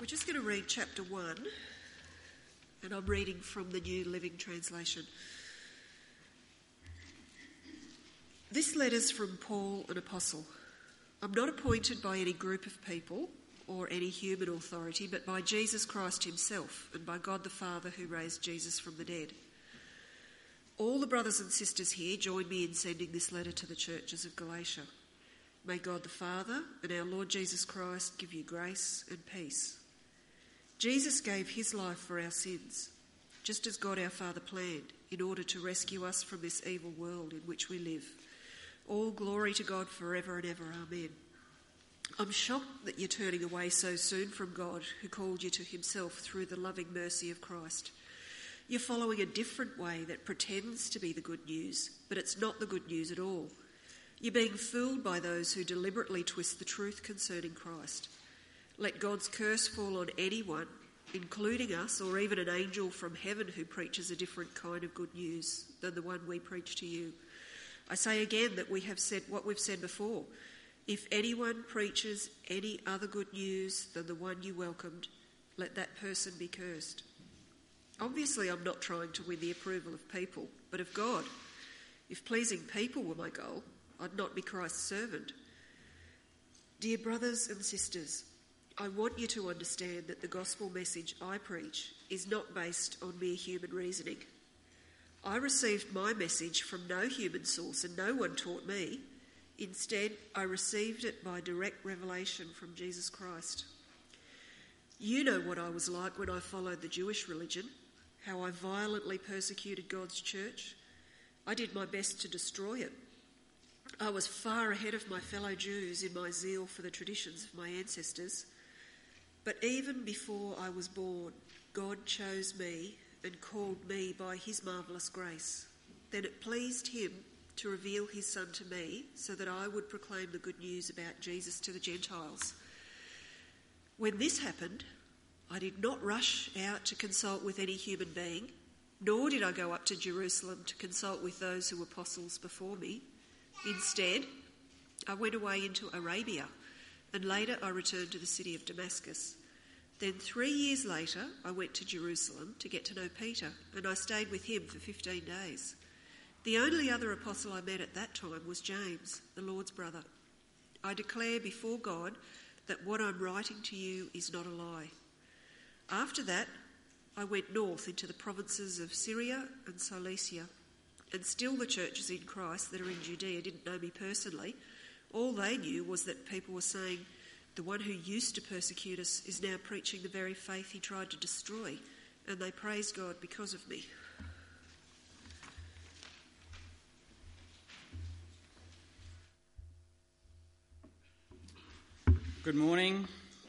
We're just going to read chapter 1, and I'm reading from the New Living Translation. This letter's from Paul, an apostle. I'm not appointed by any group of people or any human authority, but by Jesus Christ himself and by God the Father who raised Jesus from the dead. All the brothers and sisters here join me in sending this letter to the churches of Galatia. May God the Father and our Lord Jesus Christ give you grace and peace. Jesus gave his life for our sins, just as God our Father planned, in order to rescue us from this evil world in which we live. All glory to God forever and ever. Amen. I'm shocked that you're turning away so soon from God, who called you to himself through the loving mercy of Christ. You're following a different way that pretends to be the good news, but it's not the good news at all. You're being fooled by those who deliberately twist the truth concerning Christ. Let God's curse fall on anyone, including us, or even an angel from heaven who preaches a different kind of good news than the one we preach to you. I say again that we have said what we've said before. If anyone preaches any other good news than the one you welcomed, let that person be cursed. Obviously, I'm not trying to win the approval of people, but of God. If pleasing people were my goal, I'd not be Christ's servant. Dear brothers and sisters, I want you to understand that the gospel message I preach is not based on mere human reasoning. I received my message from no human source and no one taught me. Instead, I received it by direct revelation from Jesus Christ. You know what I was like when I followed the Jewish religion, how I violently persecuted God's church. I did my best to destroy it. I was far ahead of my fellow Jews in my zeal for the traditions of my ancestors. But even before I was born, God chose me and called me by his marvellous grace. Then it pleased him to reveal his Son to me so that I would proclaim the good news about Jesus to the Gentiles. When this happened, I did not rush out to consult with any human being, nor did I go up to Jerusalem to consult with those who were apostles before me. Instead, I went away into Arabia, and later I returned to the city of Damascus. Then 3 years later, I went to Jerusalem to get to know Peter, and I stayed with him for 15 days. The only other apostle I met at that time was James, the Lord's brother. I declare before God that what I'm writing to you is not a lie. After that, I went north into the provinces of Syria and Cilicia, and still the churches in Christ that are in Judea didn't know me personally. All they knew was that people were saying, the one who used to persecute us is now preaching the very faith he tried to destroy, and they praised God because of me. Good morning.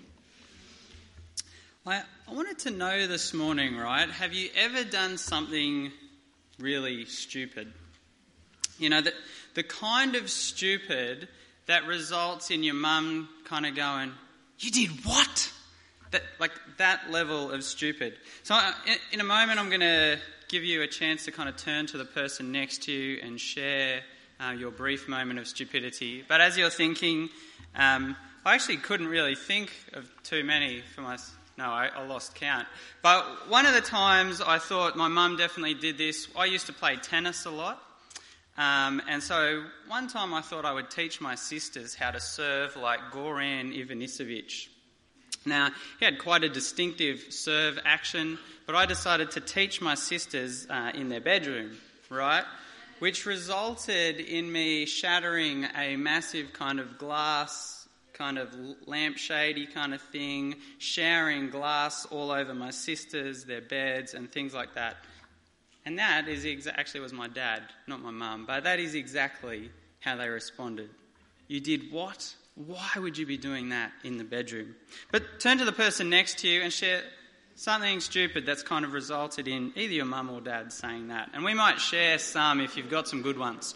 I wanted to know this morning, right, have you ever done something really stupid? You know, the kind of stupid that results in your mum kind of going, you did what? That level of stupid. So in a moment I'm going to give you a chance to kind of turn to the person next to you and share your brief moment of stupidity. But as you're thinking, I actually couldn't really think of too many for myself. No, I lost count. But one of the times I thought my mum definitely did this, I used to play tennis a lot. And so one time I thought I would teach my sisters how to serve like Goran Ivanisevic. Now, he had quite a distinctive serve action, but I decided to teach my sisters in their bedroom, right? Which resulted in me shattering a massive kind of glass, kind of lampshadey kind of thing, showering glass all over my sisters, their beds and things like that. And that is actually was my dad, not my mum, but that is exactly how they responded. You did what? Why would you be doing that in the bedroom? But turn to the person next to you and share something stupid that's kind of resulted in either your mum or dad saying that. And we might share some if you've got some good ones.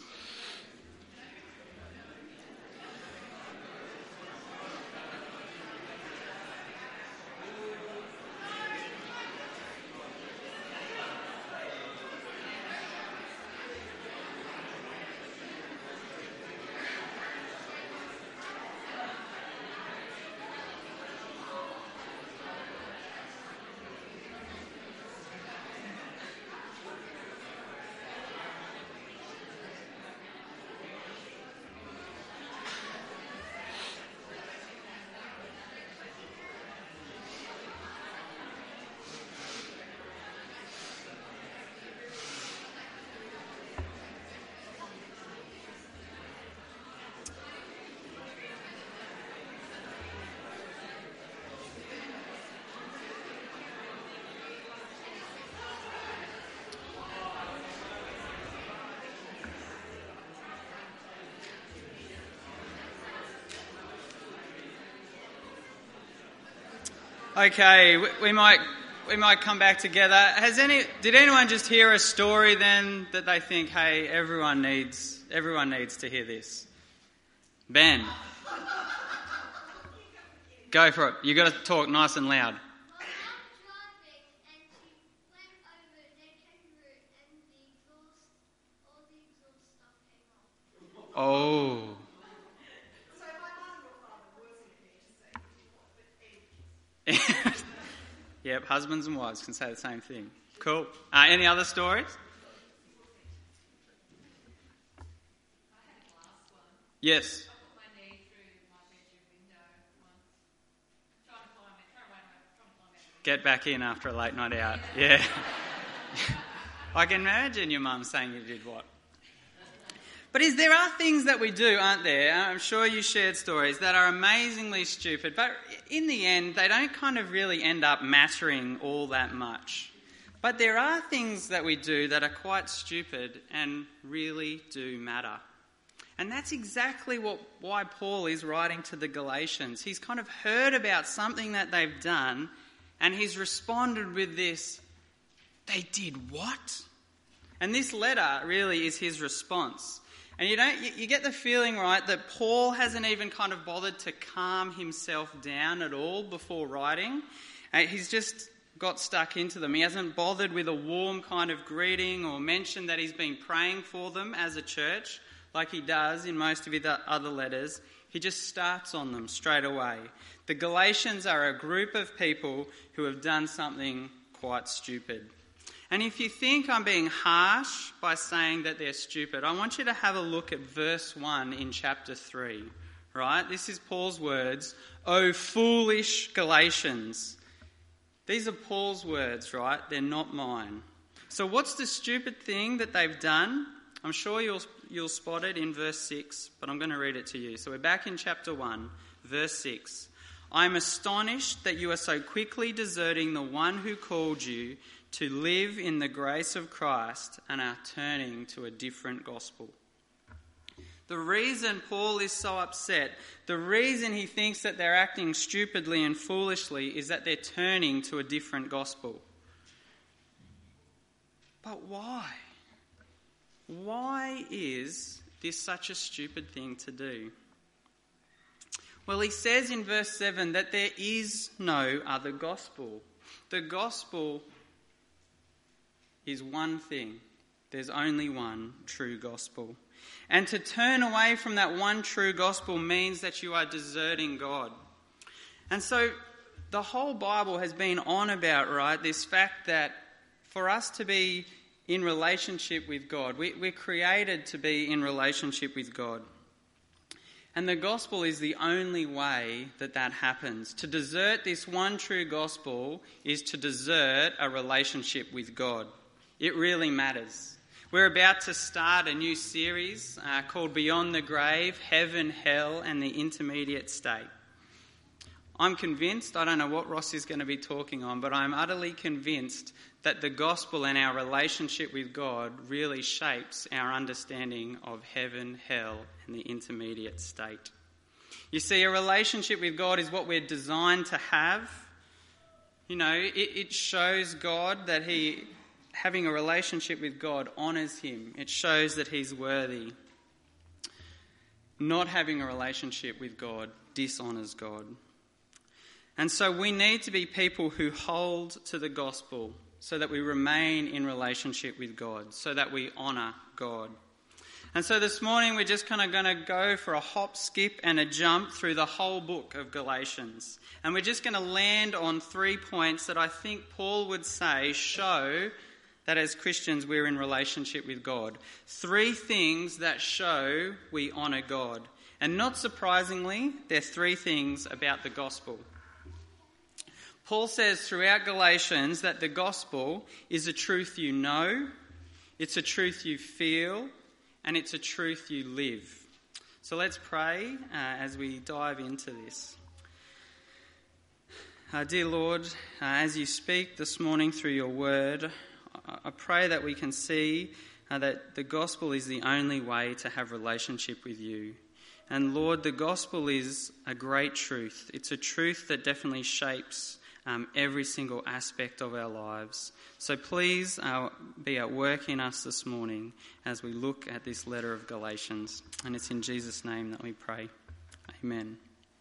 Okay, we might come back together. Did anyone just hear a story then that they think, hey, everyone needs to hear this? Ben, go for it. You got to talk nice and loud. Oh. Yep, husbands and wives can say the same thing. Cool. Any other stories? Yes. Get back in after a late night out. Yeah. I can imagine your mum saying you did what? But there are things that we do, aren't there? I'm sure you shared stories that are amazingly stupid, but in the end, they don't kind of really end up mattering all that much. But there are things that we do that are quite stupid and really do matter. And that's exactly why Paul is writing to the Galatians. He's kind of heard about something that they've done, and he's responded with this, they did what? And this letter really is his response. And you get the feeling, right, that Paul hasn't even kind of bothered to calm himself down at all before writing. He's just got stuck into them. He hasn't bothered with a warm kind of greeting or mentioned that he's been praying for them as a church, like he does in most of his other letters. He just starts on them straight away. The Galatians are a group of people who have done something quite stupid. And if you think I'm being harsh by saying that they're stupid, I want you to have a look at verse 1 in chapter 3, right? This is Paul's words, "O foolish Galatians." These are Paul's words, right? They're not mine. So what's the stupid thing that they've done? I'm sure you'll spot it in verse 6, but I'm going to read it to you. So we're back in chapter 1, verse 6. "I'm astonished that you are so quickly deserting the one who called you to live in the grace of Christ and are turning to a different gospel." The reason Paul is so upset, the reason he thinks that they're acting stupidly and foolishly is that they're turning to a different gospel. But why? Why is this such a stupid thing to do? Well, he says in verse 7 that there is no other gospel. The gospel is one thing. There's only one true gospel. And to turn away from that one true gospel means that you are deserting God. And so the whole Bible has been on about, right, this fact that for us to be in relationship with God, we're created to be in relationship with God. And the gospel is the only way that happens. To desert this one true gospel is to desert a relationship with God. It really matters. We're about to start a new series called Beyond the Grave, Heaven, Hell and the Intermediate State. I'm convinced, I don't know what Ross is going to be talking on, but I'm utterly convinced that the gospel and our relationship with God really shapes our understanding of heaven, hell and the intermediate state. You see, a relationship with God is what we're designed to have. You know, it shows God that having a relationship with God honours him. It shows that he's worthy. Not having a relationship with God dishonours God. And so we need to be people who hold to the gospel so that we remain in relationship with God, so that we honour God. And so this morning we're just kind of going to go for a hop, skip and a jump through the whole book of Galatians. And we're just going to land on 3 points that I think Paul would say show that as Christians we're in relationship with God. 3 things that show we honour God. And not surprisingly, they're 3 things about the gospel. Paul says throughout Galatians that the gospel is a truth you know, it's a truth you feel, and it's a truth you live. So let's pray as we dive into this. Dear Lord, as you speak this morning through your word, I pray that we can see that the gospel is the only way to have relationship with you. And Lord, the gospel is a great truth. It's a truth that definitely shapes every single aspect of our lives. So please be at work in us this morning as we look at this letter of Galatians. And it's in Jesus' name that we pray. Amen.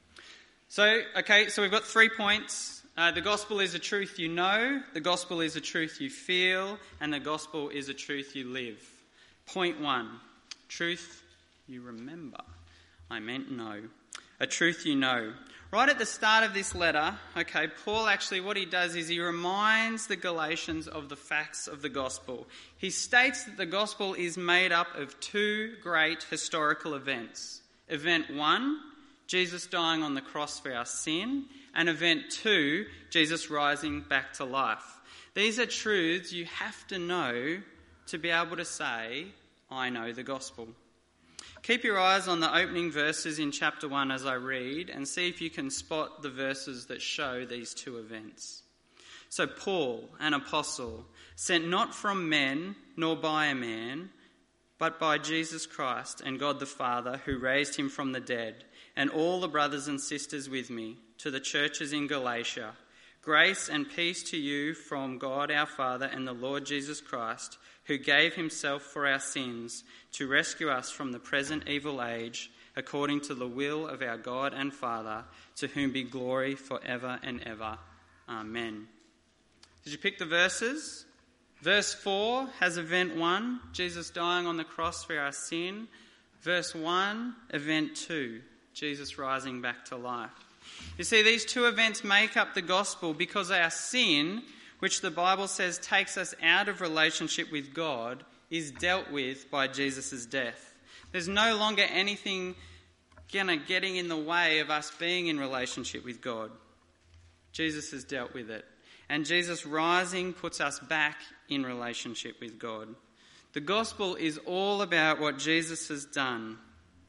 So we've got 3 points. The gospel is a truth you know, the gospel is a truth you feel, and the gospel is a truth you live. Point 1, truth you remember. I meant know. A truth you know. Right at the start of this letter, Paul actually, what he does is he reminds the Galatians of the facts of the gospel. He states that the gospel is made up of 2 great historical events. Event 1, Jesus dying on the cross for our sin, and event 2, Jesus rising back to life. These are truths you have to know to be able to say, I know the gospel. Keep your eyes on the opening verses in chapter 1 as I read, and see if you can spot the verses that show these 2 events. So Paul, an apostle, sent not from men nor by a man, but by Jesus Christ and God the Father, who raised him from the dead, and all the brothers and sisters with me, to the churches in Galatia. Grace and peace to you from God our Father and the Lord Jesus Christ, who gave himself for our sins to rescue us from the present evil age, according to the will of our God and Father, to whom be glory forever and ever. Amen. Did you pick the verses? Verse 4 has event 1, Jesus dying on the cross for our sin. Verse 1, event 2, Jesus rising back to life. You see, these 2 events make up the gospel because our sin, which the Bible says takes us out of relationship with God, is dealt with by Jesus' death. There's no longer anything getting in the way of us being in relationship with God. Jesus has dealt with it. And Jesus rising puts us back in relationship with God. The gospel is all about what Jesus has done.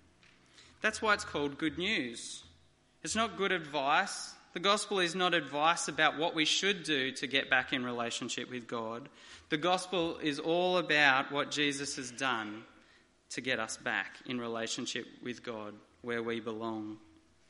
That's why it's called good news. It's not good advice. The gospel is not advice about what we should do to get back in relationship with God. The gospel is all about what Jesus has done to get us back in relationship with God, where we belong.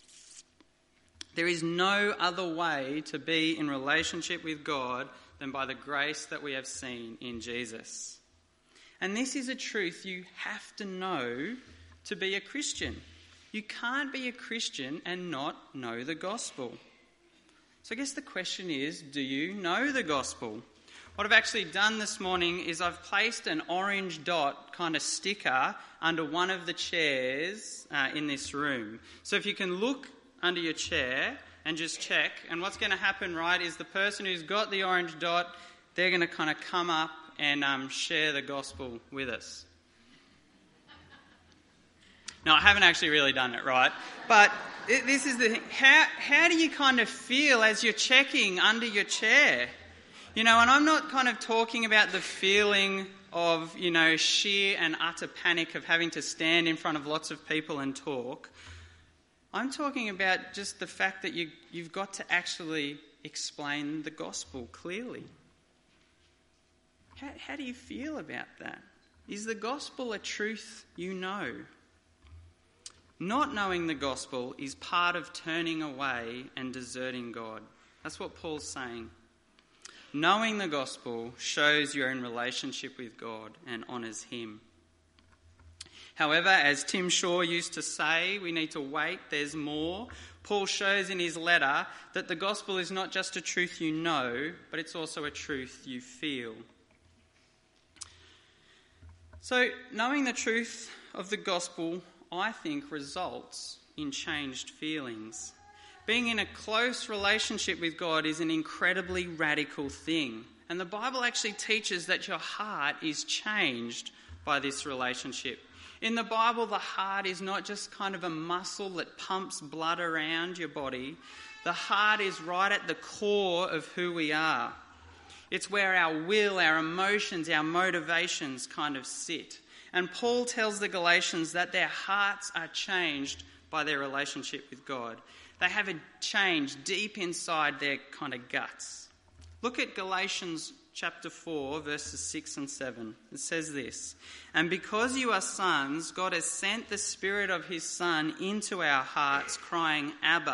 There is no other way to be in relationship with God than by the grace that we have seen in Jesus. And this is a truth you have to know to be a Christian. You can't be a Christian and not know the gospel. So I guess the question is, do you know the gospel? What I've actually done this morning is I've placed an orange dot kind of sticker under one of the chairs in this room. So if you can look under your chair and just check, and what's going to happen, right, is the person who's got the orange dot, they're going to kind of come up and share the gospel with us. No, I haven't actually really done it, right? But this is the thing. How do you kind of feel as you're checking under your chair? And I'm not kind of talking about the feeling of, sheer and utter panic of having to stand in front of lots of people and talk. I'm talking about just the fact that you've got to actually explain the gospel clearly. How do you feel about that? Is the gospel a truth you know? Not knowing the gospel is part of turning away and deserting God. That's what Paul's saying. Knowing the gospel shows you're in relationship with God and honours him. However, as Tim Shaw used to say, we need to wait, there's more. Paul shows in his letter that the gospel is not just a truth you know, but it's also a truth you feel. So, knowing the truth of the gospel, I think, results in changed feelings. Being in a close relationship with God is an incredibly radical thing. And the Bible actually teaches that your heart is changed by this relationship. In the Bible, the heart is not just kind of a muscle that pumps blood around your body. The heart is right at the core of who we are. It's where our will, our emotions, our motivations kind of sit. And Paul tells the Galatians that their hearts are changed by their relationship with God. They have a change deep inside their kind of guts. Look at Galatians chapter 4, verses 6 and 7. It says this, "And because you are sons, God has sent the Spirit of his Son into our hearts, crying, 'Abba,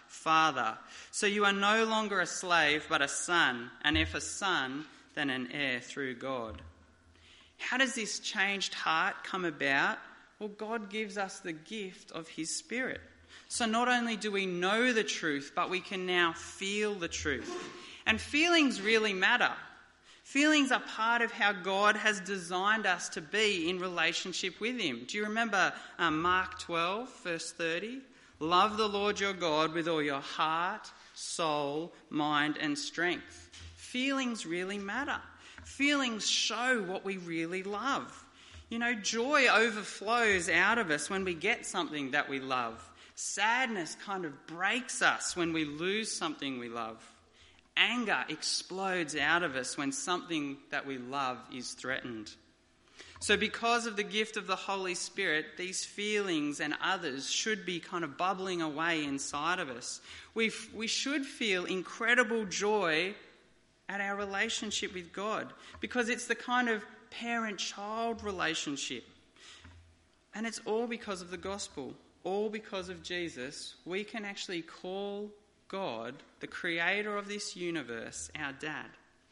Father. So you are no longer a slave, but a son, and if a son, then an heir through God. How does this changed heart come about? Well, God gives us the gift of his Spirit. So not only do we know the truth, but we can now feel the truth. And feelings really matter. Feelings are part of how God has designed us to be in relationship with him. Do you remember Mark 12, verse 30? Love the Lord your God with all your heart, soul, mind and strength. Feelings really matter. Feelings show what we really love. You know, joy overflows out of us when we get something that we love. Sadness kind of breaks us when we lose something we love. Anger explodes out of us when something that we love is threatened. So because of the gift of the Holy Spirit, these feelings and others should be kind of bubbling away inside of us. We should feel incredible joy at our relationship with God because it's the kind of parent-child relationship. And it's all because of the gospel, all because of Jesus. We can actually call God, the creator of this universe, our dad.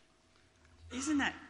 Isn't that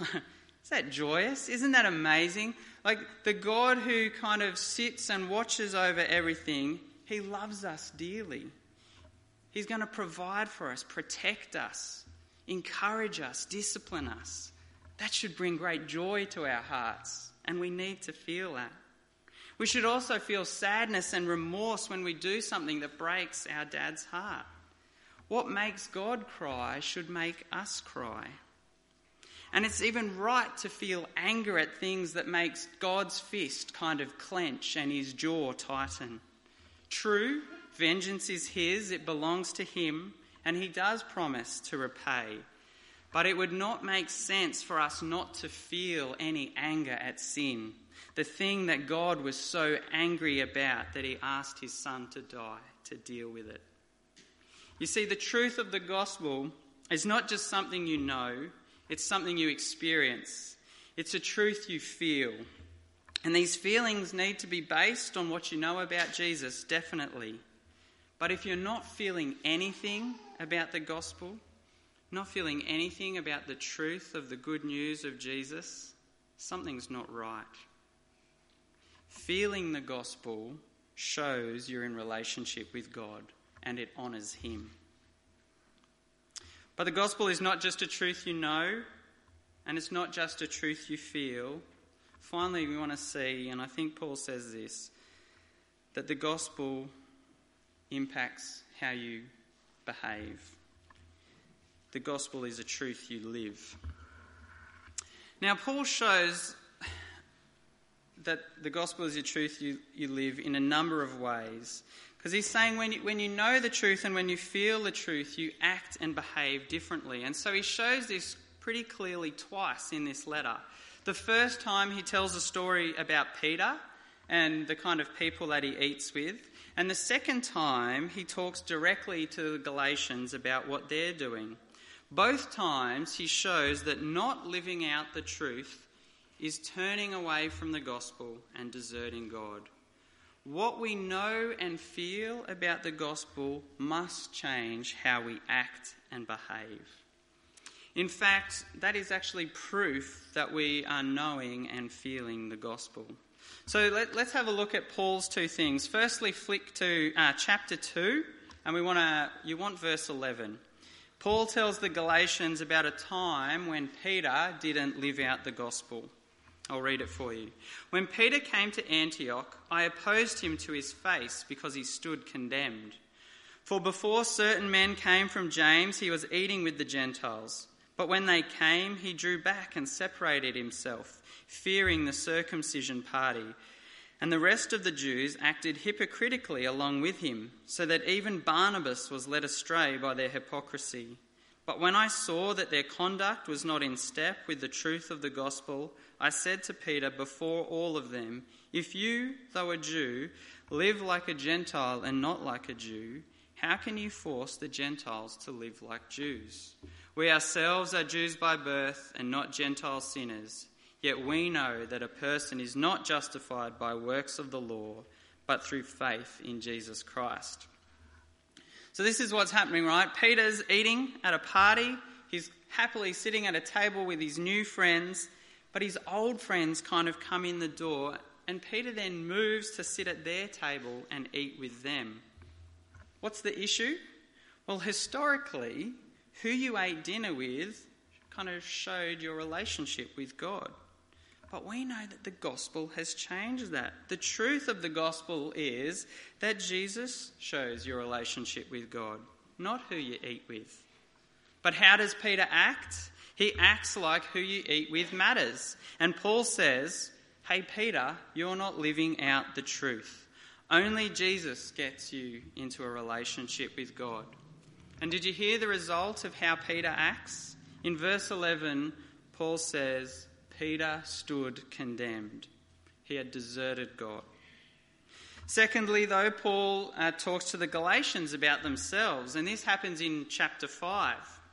joyous? Isn't that amazing? Like the God who kind of sits and watches over everything, he loves us dearly. He's going to provide for us, protect us, encourage us, discipline us. That should bring great joy to our hearts, and we need to feel that. We should also feel sadness and remorse when we do something that breaks our dad's heart. What makes God cry should make us cry. And it's even right to feel anger at things that makes God's fist kind of clench and his jaw tighten. True, vengeance is his, it belongs to him, and he does promise to repay. But it would not make sense for us not to feel any anger at sin, the thing that God was so angry about that he asked his son to die to deal with it. You see, the truth of the gospel is not just something you know, it's something you experience. It's a truth you feel. And these feelings need to be based on what you know about Jesus, definitely. But if you're not feeling anything about the gospel, not feeling anything about the truth of the good news of Jesus, something's not right. Feeling the gospel shows you're in relationship with God and it honours him. But the gospel is not just a truth you know, and it's not just a truth you feel. Finally, we want to see, and I think Paul says this, that the gospel impacts how you behave. The gospel is a truth you live. Now, Paul shows that the gospel is a truth you live in a number of ways. Because he's saying when you know the truth and when you feel the truth, you act and behave differently. And so he shows this pretty clearly twice in this letter. The first time he tells a story about Peter and the kind of people that he eats with. And the second time he talks directly to the Galatians about what they're doing. Both times he shows that not living out the truth is turning away from the gospel and deserting God. What we know and feel about the gospel must change how we act and behave. In fact, that is actually proof that we are knowing and feeling the gospel. So let's have a look at Paul's two things. Firstly, flick to chapter 2, and you want verse 11. Paul tells the Galatians about a time when Peter didn't live out the gospel. I'll read it for you. When Peter came to Antioch, I opposed him to his face because he stood condemned. For before certain men came from James, he was eating with the Gentiles. But when they came, he drew back and separated himself, fearing the circumcision party. And the rest of the Jews acted hypocritically along with him, so that even Barnabas was led astray by their hypocrisy. But when I saw that their conduct was not in step with the truth of the gospel, I said to Peter before all of them, if you, though a Jew, live like a Gentile and not like a Jew, how can you force the Gentiles to live like Jews? We ourselves are Jews by birth and not Gentile sinners, yet we know that a person is not justified by works of the law, but through faith in Jesus Christ. So this is what's happening, right? Peter's eating at a party. He's happily sitting at a table with his new friends, but his old friends kind of come in the door, and Peter then moves to sit at their table and eat with them. What's the issue? Well, historically, who you ate dinner with kind of showed your relationship with God. But we know that the gospel has changed that. The truth of the gospel is that Jesus shows your relationship with God, not who you eat with. But how does Peter act? He acts like who you eat with matters. And Paul says, hey Peter, you're not living out the truth. Only Jesus gets you into a relationship with God. And did you hear the result of how Peter acts? In verse 11, Paul says, Peter stood condemned. He had deserted God. Secondly, though, Paul talks to the Galatians about themselves, and this happens in chapter 5.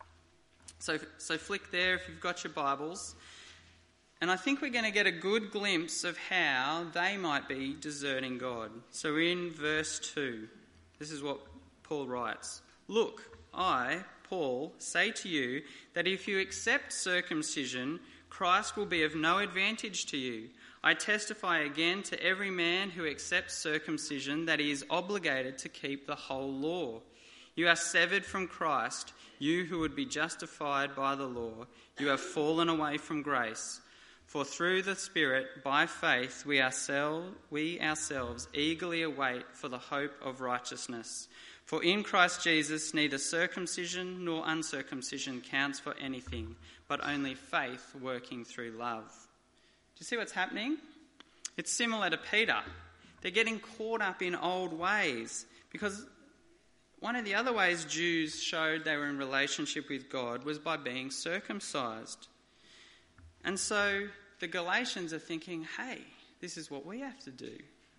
So flick there if you've got your Bibles. And I think we're going to get a good glimpse of how they might be deserting God. So in verse 2, this is what Paul writes. Look, I, Paul, say to you that if you accept circumcision, Christ will be of no advantage to you. I testify again to every man who accepts circumcision that he is obligated to keep the whole law. You are severed from Christ, you who would be justified by the law. You have fallen away from grace. For through the Spirit, by faith, we ourselves eagerly await for the hope of righteousness. For in Christ Jesus, neither circumcision nor uncircumcision counts for anything, but only faith working through love. Do you see what's happening? It's similar to Peter. They're getting caught up in old ways, because one of the other ways Jews showed they were in relationship with God was by being circumcised. And so the Galatians are thinking, hey, this is what we have to do.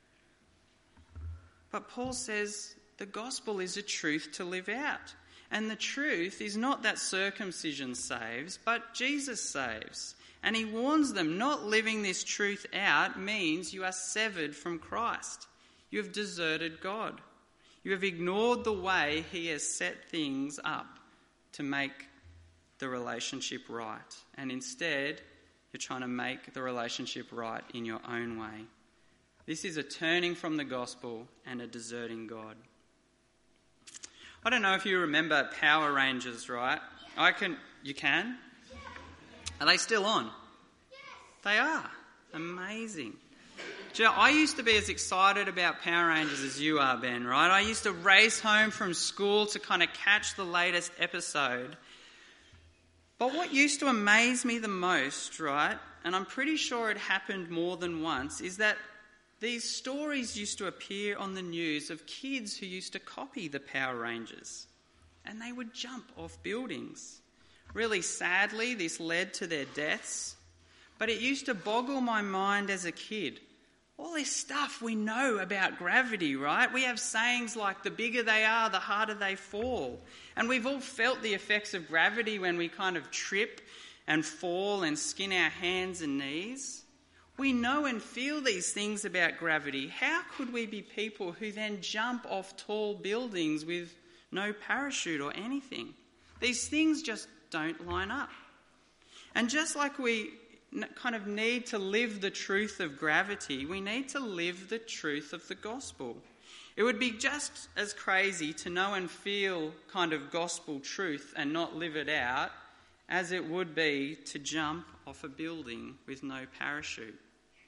But Paul says the gospel is a truth to live out. And the truth is not that circumcision saves, but Jesus saves. And he warns them, not living this truth out means you are severed from Christ. You have deserted God. You have ignored the way he has set things up to make the relationship right. And instead, you're trying to make the relationship right in your own way. This is a turning from the gospel and a deserting God. I don't know if you remember Power Rangers, right? You can? Are they still on? They are. Amazing. Do you know, I used to be as excited about Power Rangers as you are, Ben, right? I used to race home from school to kind of catch the latest episode. But what used to amaze me the most, right, and I'm pretty sure it happened more than once, is that these stories used to appear on the news of kids who used to copy the Power Rangers, and they would jump off buildings. Really sadly, this led to their deaths, but it used to boggle my mind as a kid. All this stuff we know about gravity, right? We have sayings like the bigger they are, the harder they fall. And we've all felt the effects of gravity when we kind of trip and fall and skin our hands and knees. We know and feel these things about gravity. How could we be people who then jump off tall buildings with no parachute or anything? These things just don't line up. And just like we kind of need to live the truth of gravity, we need to live the truth of the gospel. It would be just as crazy to know and feel kind of gospel truth and not live it out as it would be to jump off a building with no parachute.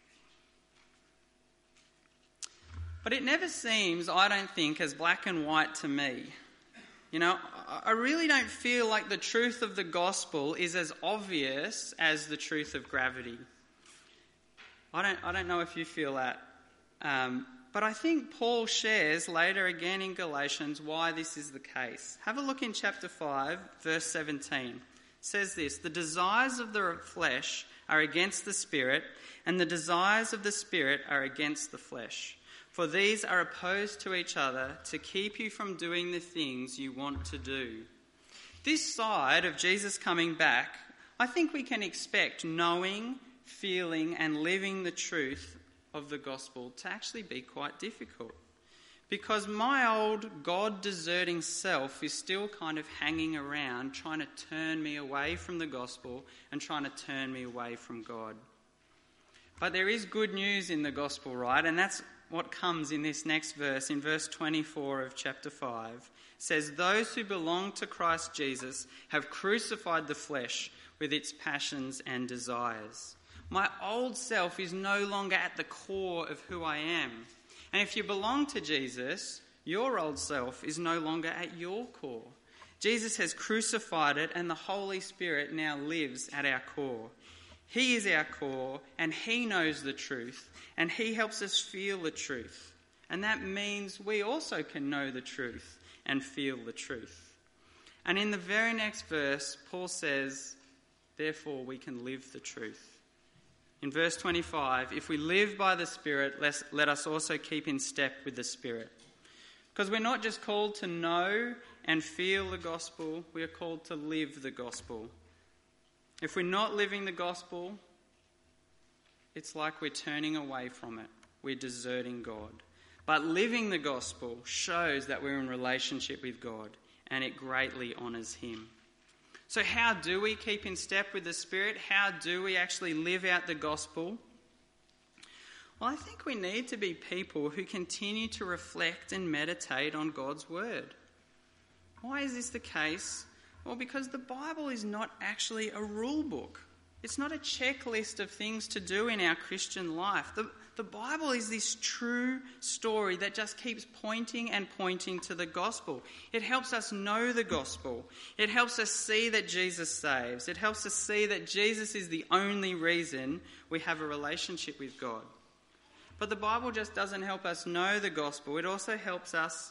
But it never seems, I don't think, as black and white to me. You know, I really don't feel like the truth of the gospel is as obvious as the truth of gravity. I don't know if you feel that. But I think Paul shares later again in Galatians why this is the case. Have a look in chapter 5, verse 17. It says this: the desires of the flesh are against the Spirit, and the desires of the Spirit are against the flesh. For these are opposed to each other to keep you from doing the things you want to do. This side of Jesus coming back, I think we can expect knowing, feeling and living the truth of the gospel to actually be quite difficult. Because my old God-deserting self is still kind of hanging around, trying to turn me away from the gospel and trying to turn me away from God. But there is good news in the gospel, right? And that's what comes in this next verse, in verse 24 of chapter 5. It says, "Those who belong to Christ Jesus have crucified the flesh with its passions and desires." My old self is no longer at the core of who I am. And if you belong to Jesus, your old self is no longer at your core. Jesus has crucified it, and the Holy Spirit now lives at our core. He is our core, and he knows the truth, and he helps us feel the truth. And that means we also can know the truth and feel the truth. And in the very next verse, Paul says, therefore we can live the truth. In verse 25, if we live by the Spirit, let us also keep in step with the Spirit. Because we're not just called to know and feel the gospel, we are called to live the gospel. If we're not living the gospel, it's like we're turning away from it. We're deserting God. But living the gospel shows that we're in relationship with God, and it greatly honours him. So how do we keep in step with the Spirit? How do we actually live out the gospel? Well, I think we need to be people who continue to reflect and meditate on God's word. Why is this the case? Well, because the Bible is not actually a rule book. It's not a checklist of things to do in our Christian life. The Bible is this true story that just keeps pointing and pointing to the gospel. It helps us know the gospel. It helps us see that Jesus saves. It helps us see that Jesus is the only reason we have a relationship with God. But the Bible just doesn't help us know the gospel. It also helps us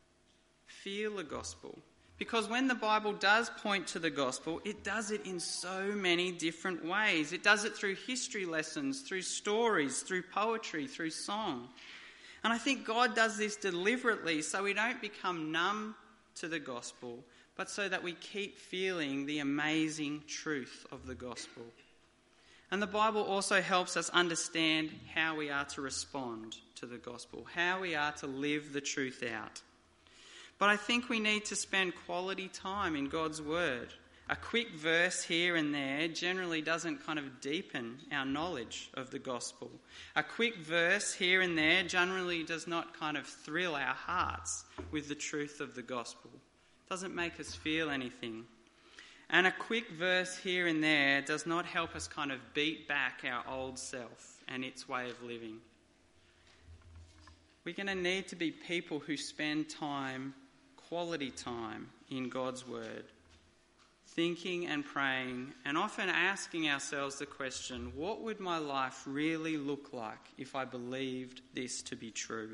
feel the gospel. Because when the Bible does point to the gospel, it does it in so many different ways. It does it through history lessons, through stories, through poetry, through song. And I think God does this deliberately so we don't become numb to the gospel, but so that we keep feeling the amazing truth of the gospel. And the Bible also helps us understand how we are to respond to the gospel, how we are to live the truth out. But I think we need to spend quality time in God's word. A quick verse here and there generally doesn't kind of deepen our knowledge of the gospel. A quick verse here and there generally does not kind of thrill our hearts with the truth of the gospel. It doesn't make us feel anything. And a quick verse here and there does not help us kind of beat back our old self and its way of living. We're going to need to be people who spend time, quality time in God's word, thinking and praying, and often asking ourselves the question, what would my life really look like if I believed this to be true?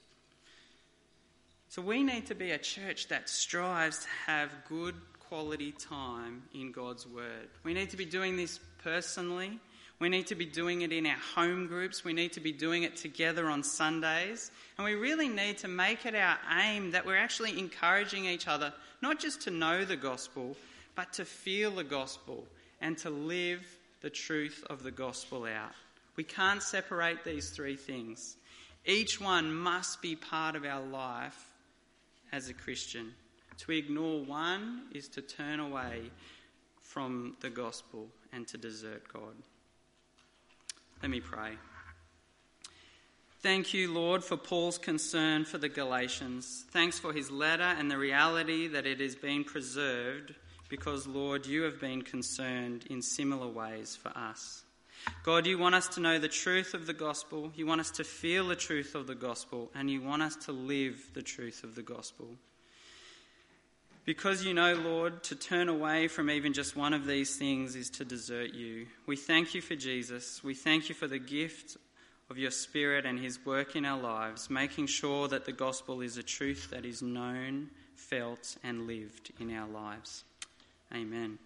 So we need to be a church that strives to have good quality time in God's word. We need to be doing this personally. We need to be doing it in our home groups. We need to be doing it together on Sundays. And we really need to make it our aim that we're actually encouraging each other, not just to know the gospel, but to feel the gospel and to live the truth of the gospel out. We can't separate these three things. Each one must be part of our life as a Christian. To ignore one is to turn away from the gospel and to desert God. Let me pray. Thank you, Lord, for Paul's concern for the Galatians. Thanks for his letter and the reality that it has been preserved because, Lord, you have been concerned in similar ways for us. God, you want us to know the truth of the gospel, you want us to feel the truth of the gospel, and you want us to live the truth of the gospel. Because you know, Lord, to turn away from even just one of these things is to desert you. We thank you for Jesus. We thank you for the gift of your Spirit and his work in our lives, making sure that the gospel is a truth that is known, felt, and lived in our lives. Amen.